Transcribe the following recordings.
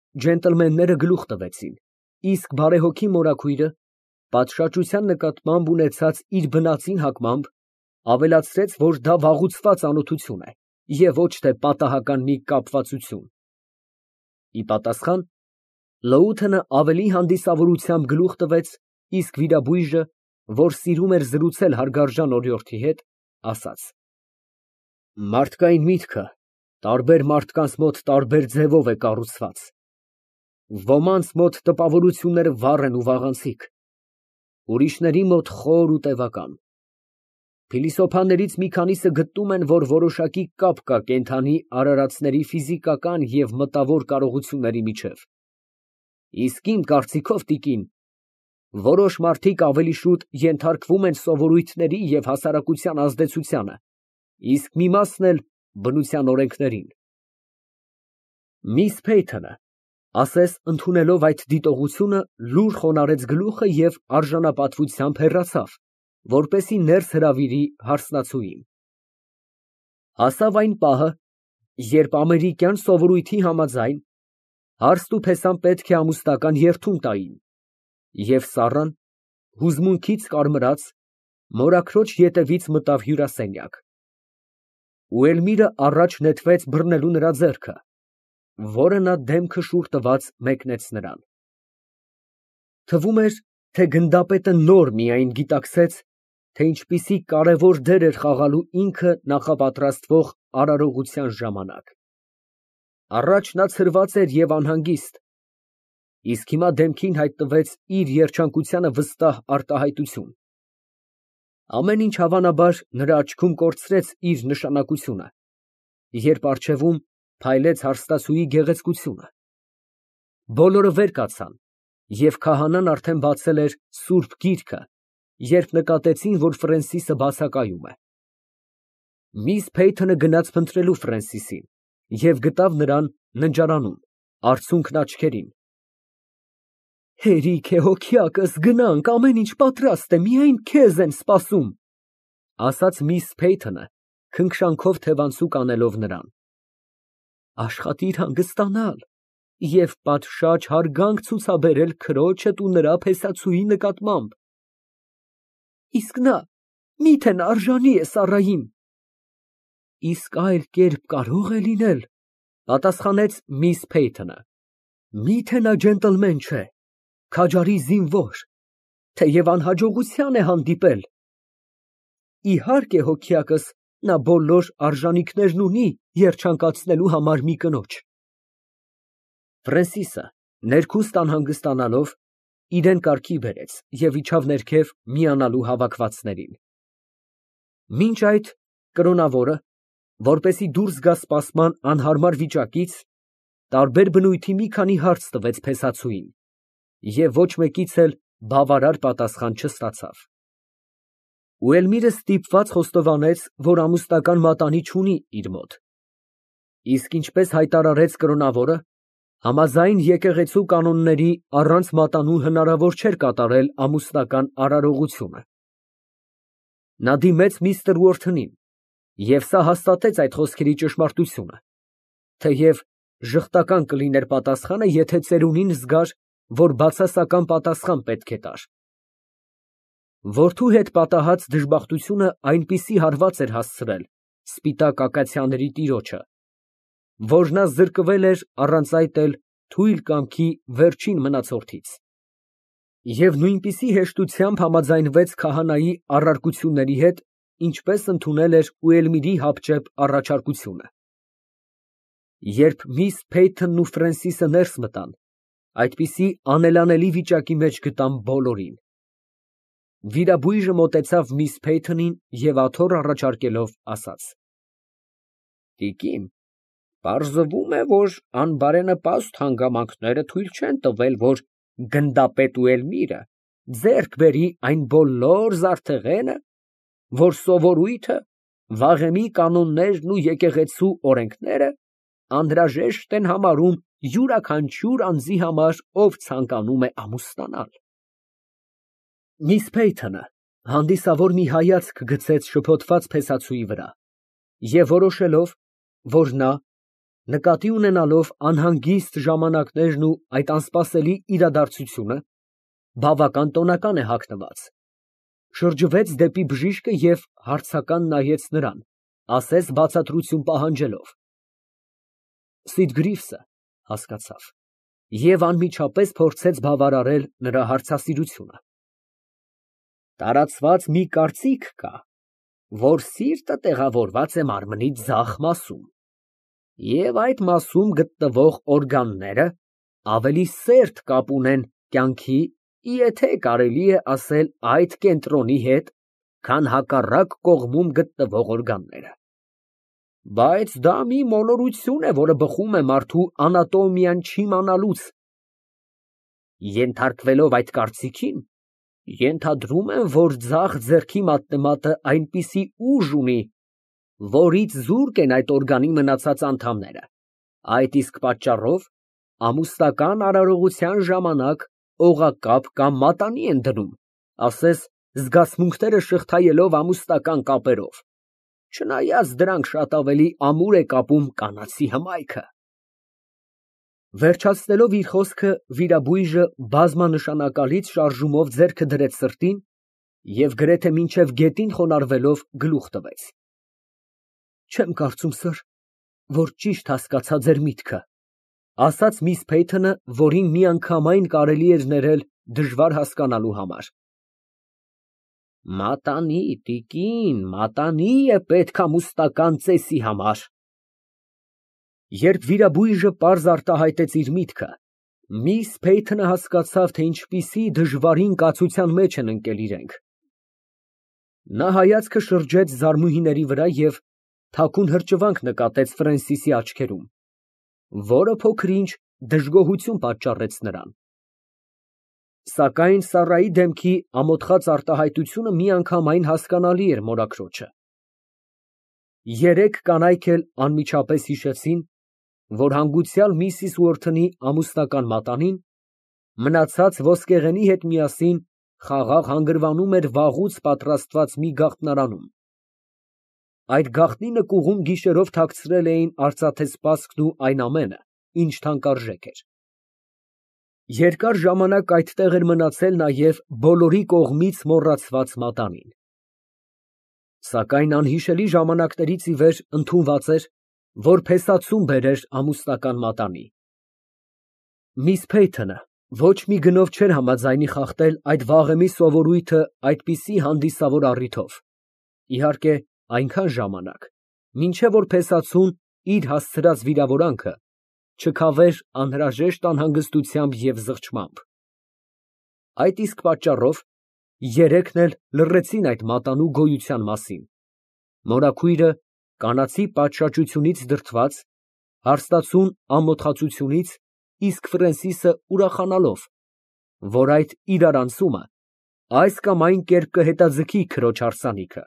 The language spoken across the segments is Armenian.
ջենտլմենները գլուխ տվեցին, իսկ բարեհոգի մորաքույրը, պատշաճության նկատմամբ ունեցած իր բնածին հակմամբ, ավելացրեց, որ դա վաղուցված ծանոթություն է և ոչ թե պատահական մի կապվածություն։ Ի պատասխան, Լոութենը ավելի հանդիսավորությամբ գլուխ տվեց, իսկ վիրաբույժը, որ սիրում էր զրուցել հարգարժան օրիորդի հետ, ասաց. Մարդկային միտքը տարբեր մարդկանց մոտ տարբեր ձևով է կառուցված. ոմանց մոտ տպավորությունները վառ են ու վաղանցիկ, ուրիշների մոտ խոր ու տևական։ Փիլիսոփաներից մի քանիսը գտնում են, որ որոշակի կապ կա կենդանի արարածների ֆիզիկական և մտավոր կարողությունների միջև, իսկ իմ կարծիքով, տիկին, որոշ մարդիկ ավելի շուտ ենթարկվում են սովորույթների և հասարակության ազդեցությանը, իսկ մի մասն էլ բնության օրենքներին։ Միս Փեյթոնը, ասես ընդունելով այդ դիտողությունը, լուռ խոնարհեց գլուխը և արժանապատվությամբ հեռացավ, որպեսզի ներս հրավիրի հարսնացուին։ Հասավ այն պահը, երբ ամերիկյան սովորույթի համաձայն հարստուփեսան պետք է ամուսնական երդում տային, և Սառան, հուզմունքից կարմրած, մորաքրոջ ետևից մտավ հյուրասենյակ։ Ուելմիրը առաջ նետվեց բռնելու նրա ձեռքը, որը նա դեմքը շուռ տված մեկնեց նրան։ Թվում էր, թե գնդապետը նոր միայն գիտակցեց, թե ինչպիսի կարևոր դեր էր խաղալու ինքը նախապատրաստվող արարողության ժամանակ։ Առաջ նա ցրված էր և անհանգիստ, իսկ հիմա դեմքին հայտնվեց իր երջանկությանը վստահ արտահայտություն։ Ամեն ինչ հավանաբար նրա աչքում կորցրեց իր նշանակությունը, երբ առջևում փայլեց հարստացուի գեղեցկությունը։ Բոլորը վեր կացան, և քահանան արդեն բացել էր սուրբ գիրքը, երբ նկատեցին, որ Ֆրենսիսը բացակայում է։ Միս Փեյթոնը գնաց փնտրելու Ֆրենսիսին և գտավ նրան ննջարանում, արցունքն աչքերին։ Հերիք է հոգյակս, գնանք, ամեն ինչ պատրաստ է, միայն քեզ են սպասում, ասաց միս Փեյթոնը, քնքշանքով թևանցուկ անելով նրան։ Աշխատիր հանգստանալ և պատշաճ հարգանք ցուցաբերել քրոջդ ու նրա փեսացուի նկատմամբ։ Իսկ նա մի՞թե արժանի է Սառային։ Իսկ այլ կերպ կարո՞ղ է լինել, պատասխանեց միս Փեյթոնը։ Մի՞թե նա ջենտլմեն չէ, քաջարի զինվոր, թեև անհաջողության է հանդիպել։ Իհարկե, հոգյակս, նա բոլոր արժանինքներն ունի երջանկացնելու համար մի կնոջ։ Ֆրենսիսը, ներքուստ անհանգստանալով, իրան կարգի բերեց և իջավ ներքև միանալու հավաքվածներին։ Մինչ այդ կրոնավորը, որպեսզի դուրս գա սպասման անհարմար վիճակից, տարբեր բնույթի մի քանի հարց տվեց փեսացուին և ոչ մեկից էլ բավարար պատասխան չստացավ։ Ուելմիրը ստիպված խոստովանեց, որ ամուսնական մատանի չունի իր մոտ, իսկ ինչպես հայտարարեց կրոնավորը, համաձայն եկեղեցու կանոնների առանց մատանու հնարավոր չէր կատարել ամուսնական արարողությունը։ Նա դիմեց միստր Ուորթնին, և սա հաստատեց այդ խոսքերի ճշմարտությունը, թեև ժխտական կլիներ պատասխանը, եթե ծերունին զգար, որ բացասական պատասխան պետք է տար։ Որդու հետ պատահած դժբախտությունը այնպիսի հարված էր հասցրել սպիտակ ակացիաների տիրոջը, որ նա զրկվել էր առանց այդ էլ թույլ կամքի վերջին մնացորդից, և նույնպիսի հեշտությամբ համաձայնվեց քահանայի առարկությունների հետ, ինչպես ընդունել էր Ուելմիրի հապճեպ առաջարկությունը։ Երբ միս Փեյթոնն ու Ֆրենսիսը ներս մտան, այդպիսի անելանելի վիճակի մեջ գտան բոլորին։ Վիրաբույժը մոտեցավ միս Փեյթոնին և աթոռ առաջարկելով, ասաց. Տիկին, պարզվում է, որ անբարենպաստ հանգամանքները թույլ չեն տվել, որ գնդապետ Ուելմիրը ձեռք բերի այն բոլոր զարդեղենը, որ սովորույթը, վաղեմի կանոններն ու եկեղեցու օրենքները անհրաժեշտ են համարում յուրաքանչյուր անձի համար, ով ցանկանում է ամուսնանալ։ Միս Փեյթոնը հանդիսավոր մի հայացք գցեց շփոթված փեսացուի վրա և որոշելով, որ նա, Նկատի ունենալով անհանգիստ ժամանակներն ու այդ անսպասելի իրադարձությունը, բավական տոնական է հագնված, շրջվեց դեպի բժիշկը և հարցական նայեց նրան, ասես բացատրություն պահանջելով։ Սիդգրիվսը հասկացավ և անմիջապես փորձեց բավարարել նրա հարցասիրությունը։ Տարածված մի կարծիք կա, որ սիրտը տեղավորված է մարմնի ձախ մասում, և այդ մասում գտնվող օրգանները ավելի սերտ կապ ունեն կյանքի, եթե կարելի է ասել, այդ կենտրոնի հետ, քան հակառակ կողմում գտնվող օրգանները։ Բայց դա մի մոլորություն է, որը բխում է մարդու անատոմիան չիմանալուց։ Ենթարկվելով այդ կարծիքին, ենթադրում եմ, որ ձախ ձեռքի մատնեմատը այնպիսի ուժ ունի, որից զուրկ են այդ օրգանի մնացած անդամները, այդ իսկ պատճառով ամուսնական արարողության ժամանակ օղակապ կամ մատանի են դնում, ասես զգացմունքները շղթայելով ամուսնական կապերով, չնայած դրանք շատ ավելի ամուր է կապում կանացի հմայքը։ Վերջացնելով իր խոսքը, վիրաբույժը բազմանշանակալից շարժումով ձեռքը դրեց սրտին և գրեթե մինչև գետին խոնարհվելով գլուխ տվեց։ Չեմ կարծում, սըր, որ ճիշտ հասկացա ձեր միտքը, ասաց միս Փեյթոնը, որին միանգամայն կարելի էր ներել դժվար հասկանալու համար։ Մատանի, տիկին, մատանի է պետք ամուսնական ծեսի համար։ Երբ վիրաբույժը պարզ արտահայտեց իր միտքը, միս Փեյթոնը հասկացավ, թե ինչպիսի դժվարին կացության մեջ են ընկել իրենք։ Նա հայացքը շրջեց զարմուհիների վրա և թաքուն հրճվանք նկատեց Ֆրենսիսի աչքերում, որը փոքր֊ինչ դժգոհություն պատճառեց նրան։ Սակայն Սառայի դեմքի ամոթխած արտահայտությունը միանգամայն հասկանալի էր մորաքրոջը։ Երեք կանայք էլ անմիջապես հիշեցին, որ հանգուցյալ միսիս Ուորթոնի ամուսնական մատանին, մնացած ոսկեղենի հետ միասին խաղաղ հանգրվանում էր վաղուց պատրաստված մի գաղտնարանում։ Այդ գաղտնի նկուղում գիշերով թաքցրել էին արծաթե սպասքն ու այն ամենը, ինչ թանկարժեք էր։ Երկար ժամանակ այդտեղ էր մնացել նաև բոլորի կողմից մոռացված մատանին։ Սակայն անհիշելի ժամանակներից ի վեր ընդունված էր, որ փեսացում բերեր ամուսնական մատանի։ Միս Փեյթոնը ոչ մի գնով չէր համաձայնի խախտել այդ վաղեմի սովորույթը այդպիսի հանդիսավոր առիթով, իհարկե, այնքան ժամանակ, մինչև որ փեսացուն իր հասցրած վիրավորանքը չքավեր անհրաժեշտ անհանգստությամբ և զղջմամբ։ Այդ իսկ պատճառով երեքն էլ լռեցին այդ մատանու գոյության մասին, մորաքույրը կանացի պատշաճությունից դրդված, հարստացուն ամոթխածությունից, իսկ Ֆրենսիսը ուրախանալով, որ այդ իրարանցումը այս կամ այն կերպ կհետաձգի քրոջ հարսանիքը։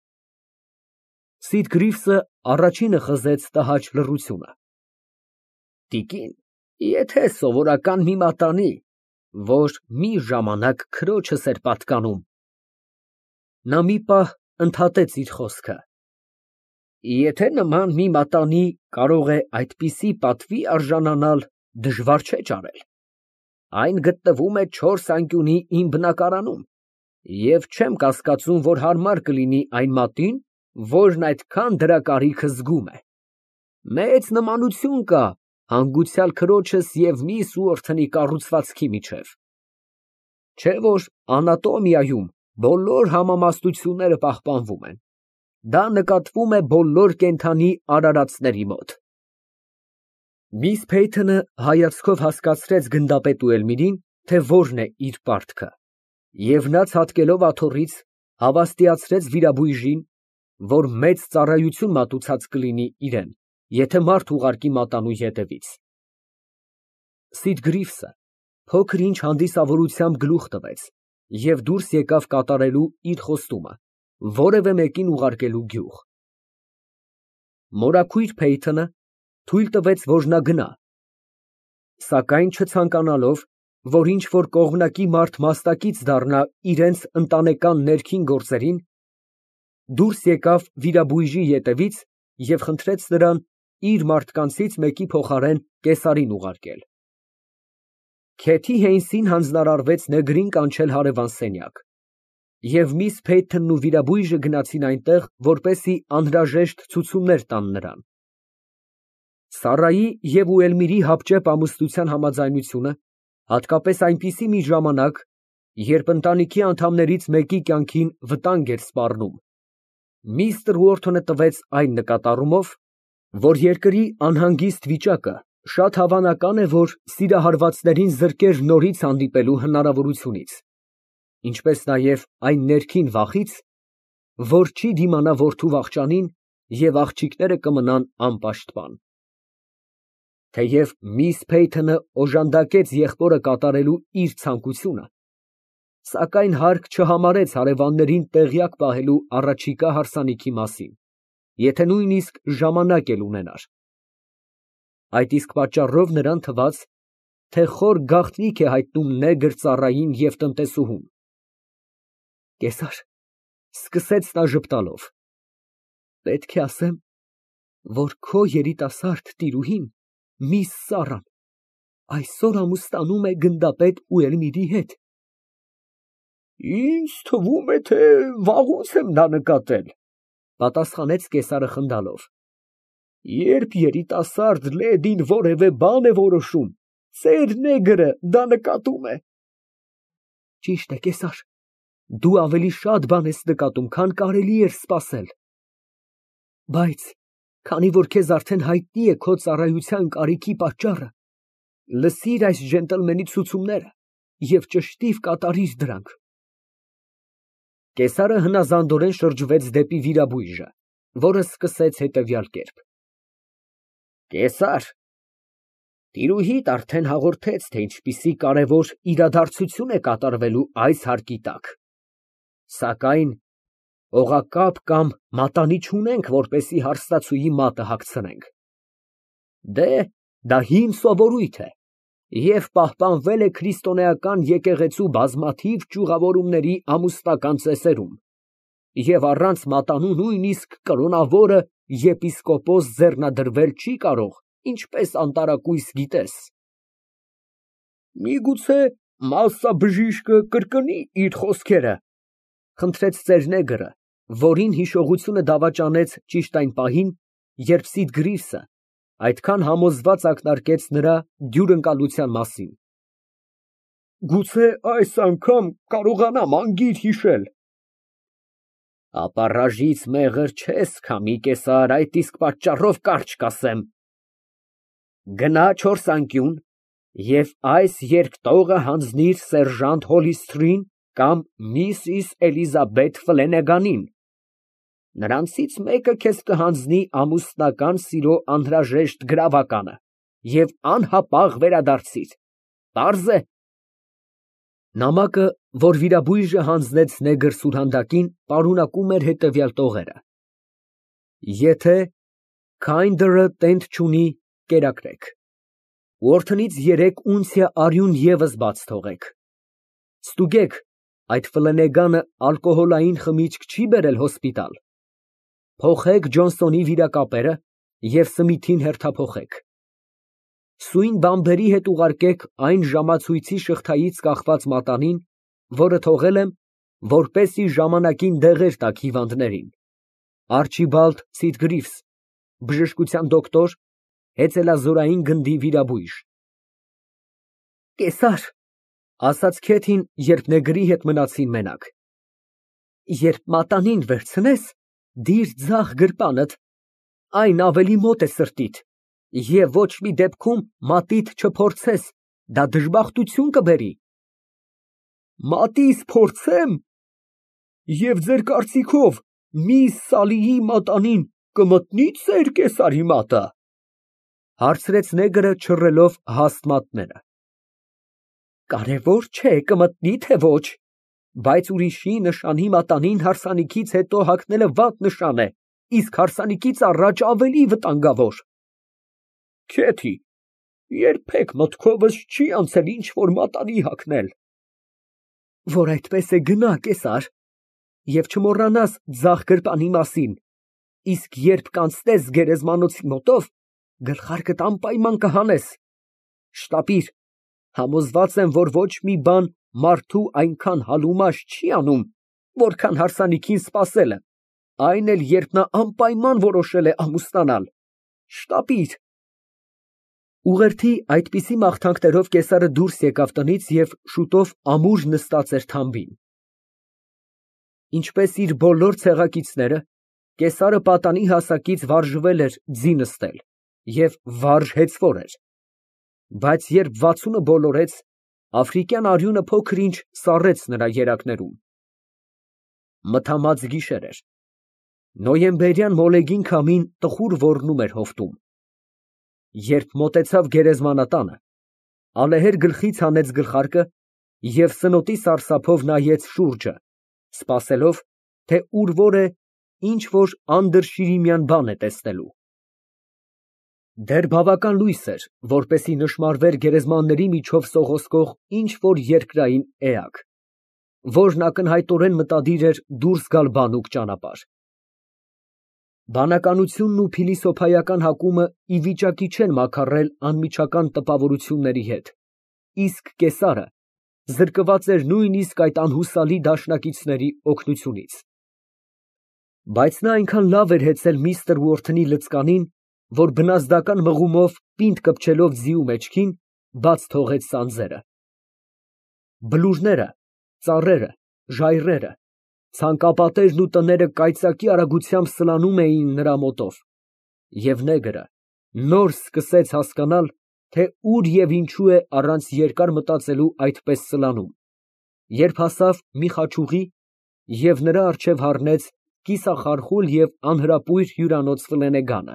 Սիդգրիվսը առաջինը խզեց տհաճ լռությունը։ Տիկին, եթե սովորական մի մատանի, որ մի ժամանակ քրոջս էր պատկանում։ Նա մի պահ ընդհատեց իր խոսքը։ Եթե նման մի մատանի կարող է այդպիսի պատվի արժանանալ, դժվար չէ ճարել։ Այն գտնվում է 4 անկյունի իմ բնակարանում, և չեմ կասկածում, որ հարմար կլինի այն մատին, որն այդքան դրա կարիքը զգում է։ Մեծ նմանություն կա հանգուցյալ քրոջս և միս Ուորթոնի կառուցվածքի միջև։ Չէ՞ որ անատոմիայում բոլոր համամասնությունները պահպանվում են։ Դա նկատվում է բոլոր կենդանի արարածների մոտ։ Միս Փեյթոնը հայացքով հասկացրեց գնդապետ Ուելմիրին, թե որն է իր պարտքը, և նա ցատկելով աթոռից, հավաստիացրեց վիրաբույժին, որ մեծ ծառայություն մատուցած կլինի իրան, եթե մարդ ուղարկի մատանու ետևից։ Սիդգրիվսը փոքր-ինչ հանդիսավորությամբ գլուխ տվեց և դուրս եկավ կատարելու իր խոստումը որևէ մեկին ուղարկելու գյուղ։ Մորաքույր Փեյթոնը թույլ տվեց, որ նա գնա, սակայն չցանկանալով, որ ինչ֊որ կողմնակի մարդ մասնակից դառնա իրենց ընտանեկան ներքին գործերին, դուրս եկավ վիրաբույժի ետևից և խնդրեց նրան իր մարդկանցից մեկի փոխարեն կեսարին ուղարկել։ Քեթի Հեյնսին հանձնարարվեց նեգրին կանչել հարևան սենյակ, և միս Փեյթոնն ու վիրաբույժը գնացին այնտեղ, որպեսզի անհրաժեշտ ցուցումներ տան նրան։ Սառայի և Ուելմիրի հապճեպ ամուսնության համաձայնությունը հատկապես այնպիսի մի ժամանակ, երբ ընտանիքի անդամներից մեկի կյանքին վտանգ էր սպառնում, միստր Ուորթոնը տվեց այն նկատառումով, որ երկրի անհանգիստ վիճակը շատ հավանական է, որ սիրահարվածներին զրկեր նորից հանդիպելու հնարավորությունից, ինչպես նաև այն ներքին վախից, որ չի դիմանա որդու վախճանին և աղջիկները կմնան անպաշտպան։ Թեև միս Փեյթոնը օժանդակեց եղբորը կատարելու իր ցանկությունը, սակայն հարկ չհամարեց հարևաններին տեղյակ պահելու առաջիկա հարսանիքի մասին, եթե նույնիսկ ժամանակ էլ ունենար։ Այդ իսկ պատճառով նրան թվաց, թե խոր գաղտնիք է հայտնում նեգր ծառային և տնտեսուհուն։ Կեսար, սկսեց նա ժպտալով, պետք է ասեմ, որ քո երիտասարդ տիրուհին, միս Սառան, այսօր ամուսնանում է գնդապետ Ուելմիրի հետ։ Ինձ թվում է, թե վաղուց եմ դա նկատել, պատասխանեց կեսարը խնդալով։ Երբ երիտասարդ լեդին որևէ բան է որոշում, ծեր նեգրը դա նկատում է։ Ճիշտ է, կեսար, դու ավելի շատ բան ես նկատում, քան կարելի էր սպասել։ Բայց քանի որ քեզ արդեն հայտնի է քո ծառայության կարիքի պատճառը, լսիր այս ջենտլմենի ցուցումները և ճշտիվ կատարիր դրանք։ Կեսարը հնազանդորեն շրջվեց դեպի վիրաբույժը, որը սկսեց հետևյալ կերպ. Կեսար, տիրուհիդ արդեն հաղորդեց, թե ինչպիսի կարևոր իրադարձություն է կատարվելու այս հարկի տակ, սակայն օղակապ կամ մատանի չունենք, որպեսզի հարստացուի մատը հագցնենք։ Դե, դա հին սովորույթ է և պահպանվել է քրիստոնեական եկեղեցու բազմաթիվ ճյուղավորումների ամուսնական ծեսերում, և առանց մատանու նույնիսկ կրոնավորը եպիսկոպոս ձեռնադրվել չի կարող, ինչպես անտարակույս գիտես։ Միգուցե մասսաբժիշկը կրկնի իր խոսքերը, խնդրեց ծեր նեգրը, որին հիշողությունը դավաճանեց ճիշտ այն պահին, երբ Սիդ Գրիվսը այդքան համոզված ակնարկեց նրա դյուրընկալության մասին։ Գուցե այս անգամ կարողանամ անգիր հիշել։ Ապառաժից մեղր չես քամի, կեսար, այդ իսկ պատճառով կարճ կասեմ։ Գնա չորս անկյուն և այս երկտողը հանձնիր սերժանտ Հոլիսթրին կամ Միսիս Էլիզաբեթ Ֆլենեգանին։ Նրանցից մեկը քեզ կհանձնի ամուսնական սիրո անհրաժեշտ գրավականը և անհապաղ վերադարձիր։ Պարզ է։ Նամակը, որ վիրաբույժը հանձնեց նեգր սուրհանդակին, պարունակում էր հետևյալ տողերը. Եթե Քայնդըրը տենտ չունի, կերակրեք։ Ուորթոնից 3 ունցիա արյուն ևս բաց թողեք։ Ստուգեք, այդ Ֆլենեգանը ալկոհոլային խմիչք չի բերել հոսպիտալ։ Փոխեք Ջոնսոնի վիրակապերը և Սմիթին հերթափոխեք։ Սույն բամբերի հետ ուղարկեք այն ժամացույցի շղթայից կախված մատանին, որը թողել եմ, որպեսզի ժամանակին դեղեր տաք հիվանդներին։ Արչիբալդ Սիդգրիվս, բժշկության դոկտոր, հեծելազորային գնդի վիրաբույժ։ Կեսար, ասաց Քեթին, երբ նեգրի հետ մնացին մենակ, երբ մատանին վերցնես, դիր ձախ գրպանդ, այն ավելի մոտ է սրտիդ, և ոչ մի դեպքում մատիդ չփորձես, դա դժբախտություն կբերի։ Մատիս փորձեմ, և ձեր կարծիքով միս Սալիի մատանին կմտնի՞ ծեր կեսարի մատը, հարցրեց նեգրը, չռելով հաստ մատները։ Կարևոր չէ կմտնի, թե ոչ, բայց ուրիշի նշանի մատանին հարսանիքից հետո հագնելը վատ նշան է, իսկ հարսանիքից առաջ ավելի վտանգավոր։ Քեթի, երբեք մտքովս չի անցել ինչ֊որ մատանի հագնել։ Որ այդպես է, գնա, կեսար, և չմոռանաս ձախ գրպանի մասին, իսկ երբ կանցնես գերեզմանոցի մոտով, Գլխարկդ անպայման կհանես։ Շտապիր, համոզված եմ, որ ոչ մի բան մարդու այնքան հալումաշ չի անում, որքան հարսանիքին սպասելը, այն էլ երբ նա անպայման որոշել է ամուսնանալ։ Շտապիր։ Ուղերձի այդպիսի մաղթանքներով կեսարը դուրս եկավ տնից և շուտով ամուր նստած էր թամբին։ Ինչպես իր բոլոր ցեղակիցները, կեսարը պատանի հասակից վարժվել էր ձի նստել և վարժ հեծվոր էր, բայց երբ 60-ը բոլորեց, աֆրիկյան արյունը փոքր-ինչ սառեց նրա երակներում։ Մթամած գիշեր էր։ Նոյեմբերյան մոլեգին քամին տխուր ոռնում էր հովտում։ Երբ մոտեցավ գերեզմանատանը, ալեհեր գլխից հանեց գլխարկը և սնոտի սարսափով նայեց շուրջը, սպասելով, թե ուր որ է, ինչ որ անդրշիրիմյան բան է տեսնելու։ Դեռ բավական լույս էր, որպեսզի նշմարվեր գերեզմանների միջով սողոսկող ինչ որ երկրային էակ, որն ակնհայտորեն մտադիր էր դուրս գալ բանուկ ճանապարհ։ Բանականությունն ու փիլիսոփայական հակումը ի վիճակի չեն մաքարել անմիջական տպավորությունների հետ, իսկ կեսարը զրկված էր նույնիսկ այդ անհուսալի դաշնակիցների օգնությունից։ Բայց նա այնքան լավ էր հեծել միստր Ուորթոնի լծկանին, որ բնազդական մղումով պինդ կպչելով ձիու մեջքին, բաց թողեց սանձերը։ Բլուրները, ծառերը, ժայռերը, ցանկապատերն ու տները կայծակի արագությամբ սլանում էին նրա մոտով, և նեգրը նոր սկսեց հասկանալ, թե ուր և ինչու է առանց երկար մտածելու այդպես սլանում, երբ հասավ մի խաչուղի և նրա առջև հառնեց կիսախարխուլ և անհրապույր հյուրանոց ֆլենեգանը։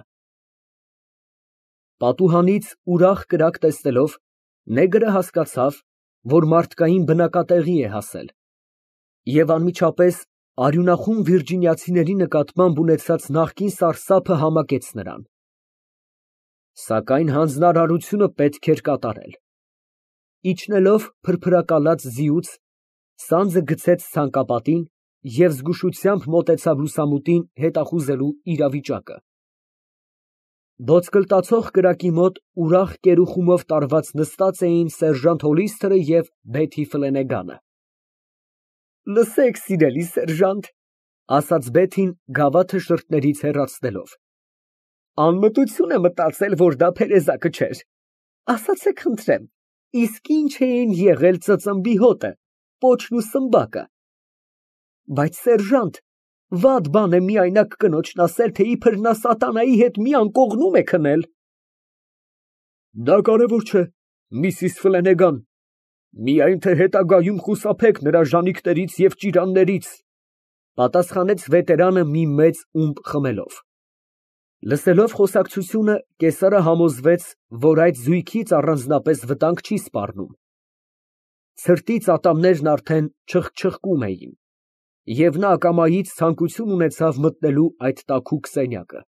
Պատուհանից ուրախ կրակ տեսնելով, նեգրը հասկացավ, որ մարդկային բնակատեղի է հասել, և անմիջապես արյունախում վիրջինիացիների նկատմամբ ունեցած նախկին սարսափը համակեց նրան։ Սակայն հանձնարարությունը պետք էր կատարել։ Իջնելով փրփրակալած ձիուց, սանձը գցեց ցանկապատին և զգուշությամբ մոտեցավ լուսամուտին հետախուզելու իրավիճակը։ Ոսկլտացող կրակի մոտ ուրախ կերուխումով տարված նստած էին սերժանտ Հոլիստերը և Բեթի Ֆլենեգանը։ ֊ Լսեք, սիրելի սերժանտ, ֊ ասաց Բեթին գավաթը շրթներից հեռացնելով, ֊ անմտություն է մտածել, որ դա փերեզակը չէր։ Ասացեք խնդրեմ, իսկ ի՞նչ էին եղել ծծմբի հոտը, պոչն ու սմբակը։ Բայց սերժանտ, վատ բան է միայնակ կնոջն ասել, թե իբր նա սատանայի հետ մի անկողնում է քնել։ Դա կարևոր չէ, Միսիս Ֆլենեգան, միայն թե հետագայում խուսափեք նրա ժանիքներից և ճիրաններից, ֊ պատասխանեց վետերանը մի մեծ ումպ խմելով։ Լսելով խոսակցությունը, կեսարը համոզվեց, որ այդ զույգից առանձնապես վտանգ չի սպառնում։ Ցրտից ատամներն արդեն չխչխկում էին, և նա ակամայից ցանկություն ունեցավ մտնելու այդ տաքուկ սենյակը։